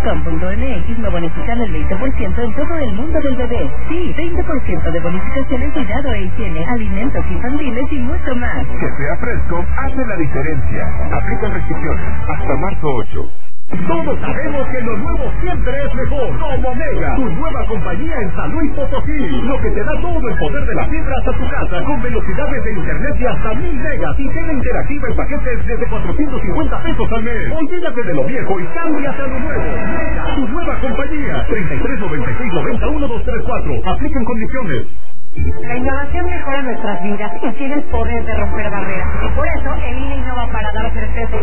INE.com.mx me bonifican el 20% en todo el mundo del bebé. Sí, 20% de bonificación en cuidado e higiene, alimentos infantiles y mucho más. Que sea fresco hace la diferencia. Aplica restricciones hasta marzo 8. Todos sabemos que lo nuevo siempre es mejor. Como Mega, tu nueva compañía en San Luis Potosí. Lo que te da todo el poder de la fibra hasta tu casa, con velocidades de internet de hasta 1000 megas y tele interactiva en paquetes desde 450 pesos al mes. Olvídate de lo viejo y cámbiate a lo nuevo. Mega, tu nueva compañía. 3396-91234. Aplican condiciones. La innovación mejora nuestras vidas y tiene el poder de romper barreras. Y por eso, el INE innova para dar certeza